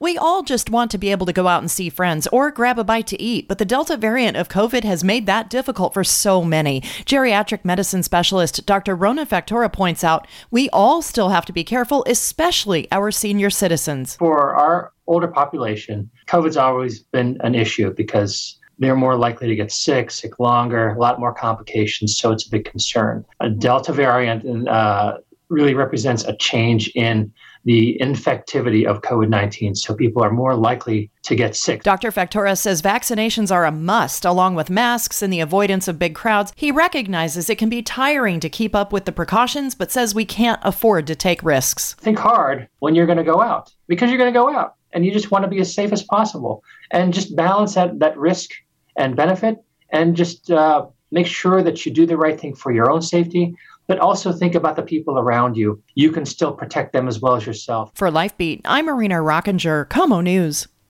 We all just want to be able to go out and see friends or grab a bite to eat, but the Delta variant of COVID has made that difficult for so many. Geriatric medicine specialist Dr. Rona Factora points out we all still have to be careful, especially our senior citizens. For our older population, COVID's always been an issue because they're more likely to get sick longer, a lot more complications, so it's a big concern. A Delta variant really represents a change in the infectivity of COVID-19, so people are more likely to get sick. Dr. Factora says vaccinations are a must, along with masks and the avoidance of big crowds. He recognizes it can be tiring to keep up with the precautions, but says we can't afford to take risks. Think hard when you're going to go out, because you're going to go out, and you just want to be as safe as possible. And just balance that risk and benefit, and just make sure that you do the right thing for your own safety, but also think about the people around you. You can still protect them as well as yourself. For LifeBeat, I'm Marina Rockinger, KOMO News.